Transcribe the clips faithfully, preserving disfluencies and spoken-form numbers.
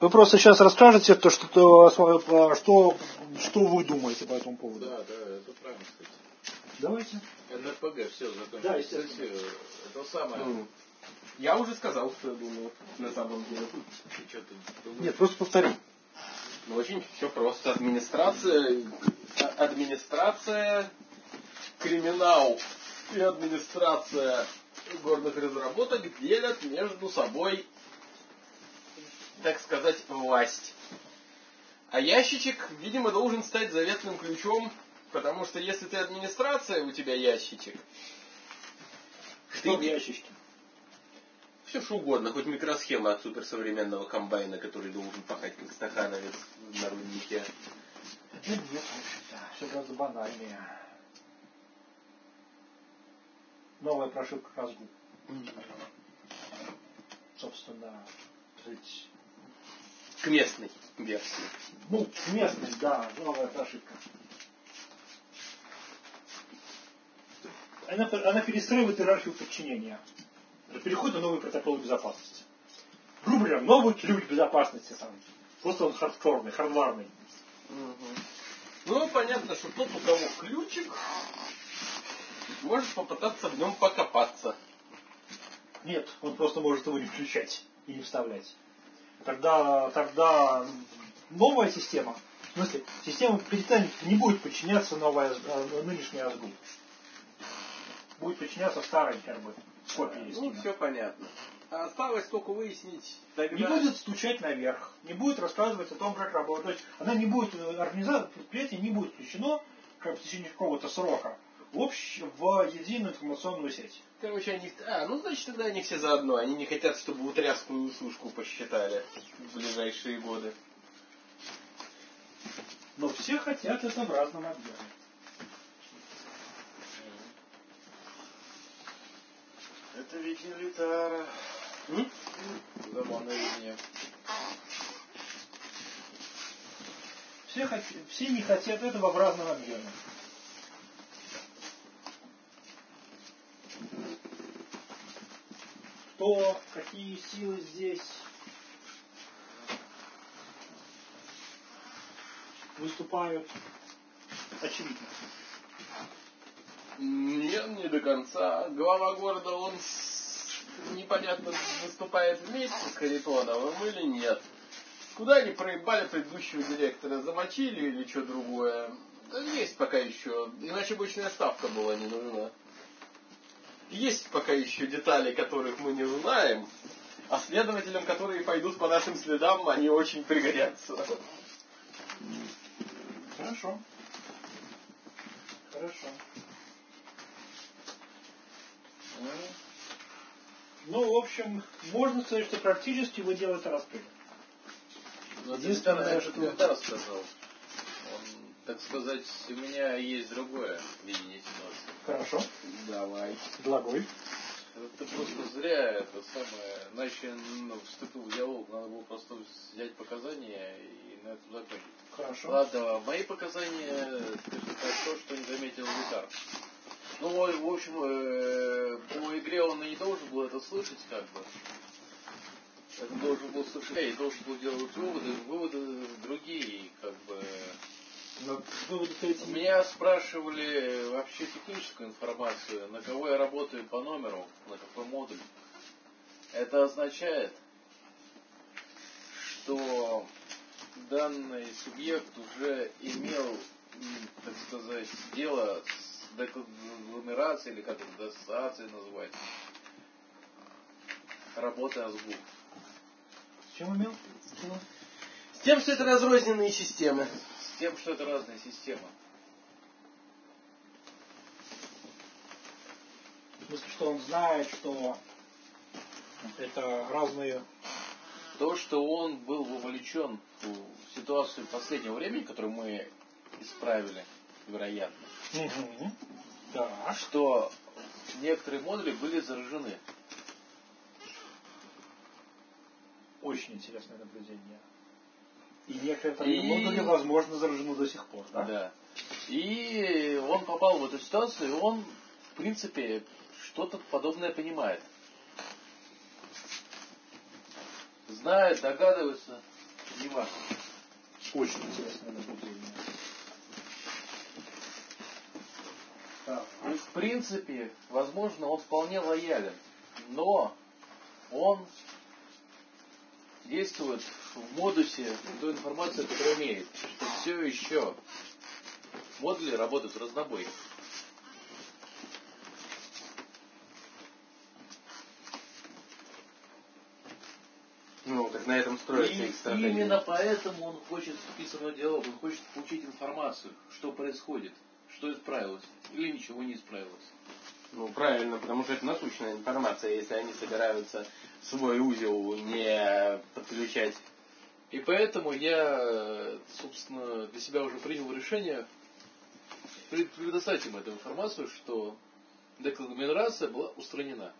Вы просто сейчас расскажете, то, что, то, что, что вы думаете по этому поводу. Да, да, это правильно сказать. Давайте. эн эр пэ гэ, все, закончилось. Да, естественно. Это самое. Ну, я уже сказал, что я думаю, на самом деле. Ты что, ты думаешь? Нет, просто повтори. Ну, очень все просто. Администрация, а- администрация, криминал и администрация горных разработок делят между собой, так сказать, власть. А ящичек, видимо, должен стать заветным ключом, потому что если ты администрация, у тебя ящичек. Что в ящичке? Все что угодно, хоть микросхема от суперсовременного комбайна, который должен пахать как стахановец на руднике. Да нет, вообще-то, все гораздо банальнее. Новая прошивка Казгу. Собственно, сказать, К местной версии. ну, местность, да, новая прошивка. Она, она перестраивает иерархию подчинения. Переходит на новые протоколы безопасности. Грубо говоря, новый ключ безопасности сам. Просто он хардкорный, хардварный. Угу. Ну, понятно, что тот, у кого ключик, может попытаться в нем покопаться. Нет, он просто может его не включать и не вставлять. Тогда, тогда новая система, в смысле, система перестанет, не будет подчиняться новая, нынешняя АЗГУ. Будет подчиняться старой, как бы, копии. Ну, все понятно. А осталось только выяснить тогда... Не будет стучать наверх, не будет рассказывать о том, как работать. То есть она не будет, организация предприятия не будет включено как в течение какого-то срока в, общ, в единую информационную сеть. Короче, они... А, ну, значит, тогда они все заодно. Они не хотят, чтобы утряскую сушку посчитали в ближайшие годы. Но все хотят это в разном объеме. Это ведь не литара. Забавное видение. Все, хот... все не хотят этого в разном объеме. Кто, какие силы здесь выступают, очевидно. Нет, не до конца. Глава города, он непонятно выступает вместе с Харитоновым или нет. Куда они проебали предыдущего директора? Замочили или что другое? Да есть пока еще. Иначе обычная ставка была не нужна. Есть пока еще детали, которых мы не знаем. А следователям, которые пойдут по нашим следам, они очень пригодятся. Хорошо. Хорошо. Ну, в общем, можно сказать, что практически вы делаете распыль. Единственное, что Эльдар сказал, он, так сказать, у меня есть другое видение ситуации. Хорошо. Давай. Благой. Это просто зря это самое, иначе ну, вступил в диалог, надо было просто взять показания и на этом закончить. Хорошо. Ладно, мои показания, скажем так, то, что не заметил Эльдар. Ну, в общем, э, по игре он и не должен был это слышать, как бы. Это должен был слышать, и должен был делать выводы, выводы другие, как бы. Но выводы эти... Меня спрашивали вообще техническую информацию, на кого я работаю по номеру, на какой модуль. Это означает, что данный субъект уже имел, так сказать, дело с дегломерацией, или как это, диссоциацией называть, работы АЗГУ. С чем имел? С тем, что это разрозненные системы. С тем, что это разные системы. В смысле, что он знает, что это разные... То, что он был вовлечен в ситуацию последнего времени, которую мы исправили, вероятно, Угу. Да. что некоторые модули были заражены. Очень интересное наблюдение. И некоторые И... модули, возможно, заражены до сих пор, да? Да. И он попал в эту ситуацию, и он, в принципе, что-то подобное понимает. Знает, догадывается, не важно. Очень интересное наблюдение. Так. И в принципе, возможно, он вполне лоялен, но он действует в модусе той информации, которую имеет, что все еще модули работают в разнобой. Ну, так на этом строится И их стратегия. именно поэтому он хочет вступить со мной в диалог, он хочет получить информацию, что происходит, что исправилось или ничего не исправилось. Ну, правильно, потому что это насущная информация, если они собираются свой узел не подключать. И поэтому я, собственно, для себя уже принял решение предоставить им эту информацию, что деклассификация была устранена.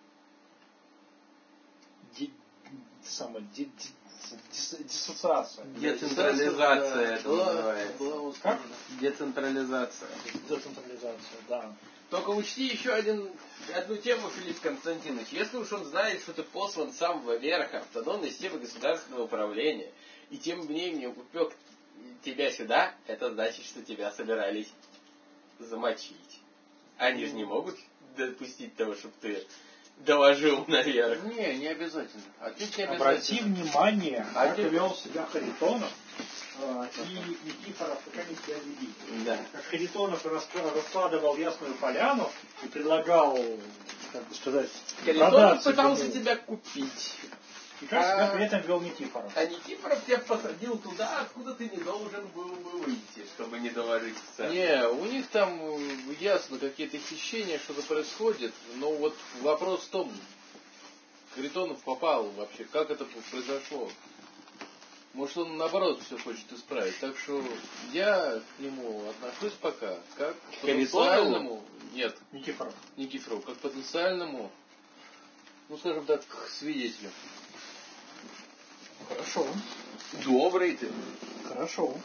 Ди- самое, ди- ди- дис- диссоциация. Децентрализация это была, называется. была Как? устранена. Децентрализация. Децентрализация, да. Только учти еще один, одну тему, Филипп Константинович. Если уж он знает, что ты послан с самого верха автономной системы государственного управления, и тем не менее упек тебя сюда, это значит, что тебя собирались замочить. Они же не могут допустить того, чтобы ты доложил наверх. Не, не обязательно. Отнюдь не Обрати обязательно. внимание, А как ты- вел себя Харитонов э, и Никифоров, как они себя вели. Да. Как Харитонов раскла- раскладывал Ясную Поляну и предлагал, как бы сказать, Харитонов продаться пытался ему. тебя купить. И как себя А- при этом вел Никифоров. А Никифоров тебя посадил туда, откуда ты не должен был бы выйти, чтобы не доложить в центр. Не, у них там э, ясно какие-то хищения, что-то происходит, но вот вопрос в том, Харитонов попал вообще, как это произошло. Может, он наоборот все хочет исправить. Так что я к нему отношусь пока как к потенциальному... Нет, Никифоров. Никифорову, как к потенциальному, ну скажем так, свидетелю. Хорошо. Добрый ты. Хорошо.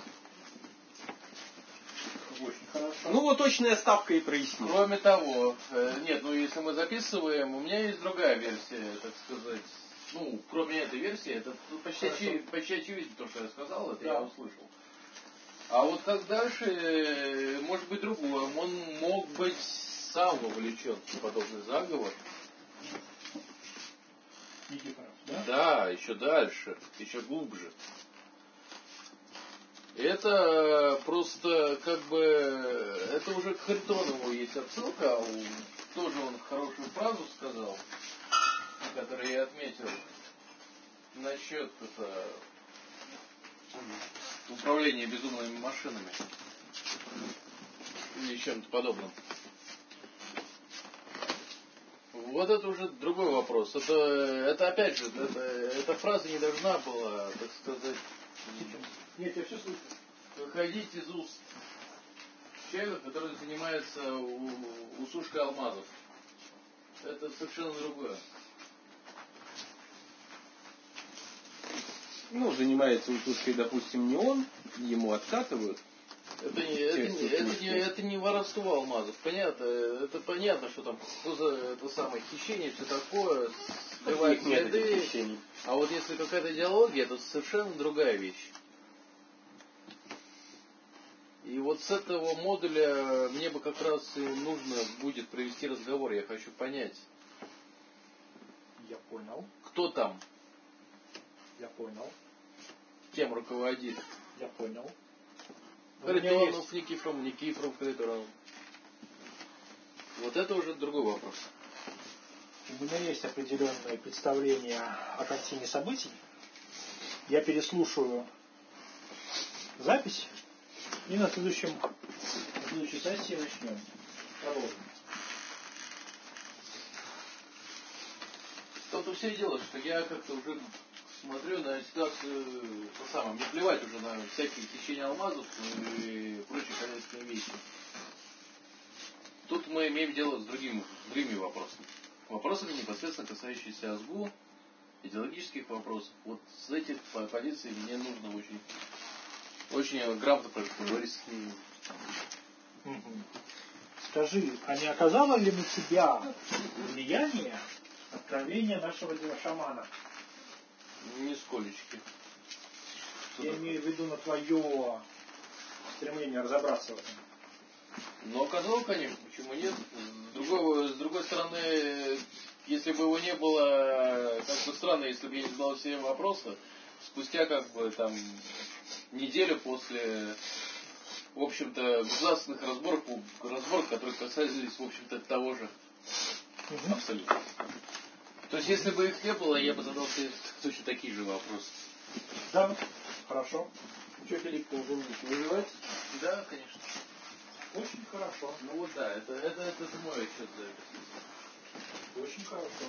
Очень хорошо. Ну вот точная ставка и прояснила. Кроме того, э, нет, ну если мы записываем, у меня есть другая версия, так сказать. Ну, кроме этой версии, это почти, очи- почти очевидно то, что я сказал, это Да. я услышал. А вот как дальше, э, может быть другое. Он мог быть сам вовлечен в подобный заговор. Никифоров, да? Да, еще дальше, еще глубже. Это просто как бы, это уже к Харитонову есть отсылка, а у- тоже он хорошую фразу сказал, которую я отметил, насчет это, управления безумными машинами или чем-то подобным. Вот это уже другой вопрос. Это, это опять же, это, эта фраза не должна была, так сказать, Нет, я все слышу. выходить из уст человека, который занимается у- усушкой алмазов. Это совершенно другое. Ну, занимается утушкой, допустим, не он, ему откатывают. Это не, это, не, это, не, это не воровство алмазов. Понятно, это понятно, что там что за это самое хищение, все такое, скрывать Нет этих следы. хищений. А вот если какая-то идеология, это совершенно другая вещь. И вот с этого модуля мне бы как раз и нужно будет провести разговор. Я хочу понять, Я понял. кто там, Я понял. кем руководит. Я понял. У меня Харитонов, есть- Никифоров, Никифоров, Харитонов. Вот это уже другой вопрос. У меня есть определенное представление о картине событий. Я переслушаю запись и на следующем на следующей сессии начнем. Продолжим. Тут все и дело, что я как-то уже смотрю на ситуацию по самому. Мне плевать уже на всякие хищения алмазов и прочие хозяйственные вещи. Тут мы имеем дело с другими, с другими вопросами. Вопросами, непосредственно касающиеся АСГУ, идеологических вопросов. Вот с этих по- позиций мне нужно очень, очень грамотно поговорить с ними. Мгм. Скажи, а не оказало ли на тебя влияние откровения нашего дела шамана? Нисколечки. Я имею в виду на твое стремление разобраться в этом. Ну, оказалось, конечно, почему нет. С другой, с другой стороны, если бы его не было, как бы странно, если бы я не задал все вопросы, спустя как бы там неделю после, в общем-то, государственных разборок, разборок, которые касались, в общем-то, того же. Угу. Абсолютно. То есть, если бы их не было, я бы задал себе точно такие же вопросы. Да, хорошо. Что, Филипп, должен выживать? Да, конечно. Очень хорошо. Ну вот да, это, это, это, это мой отчет за это. Очень хорошо.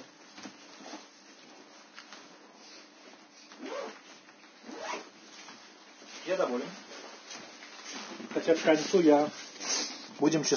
Я доволен. Хотя к концу я будем честны.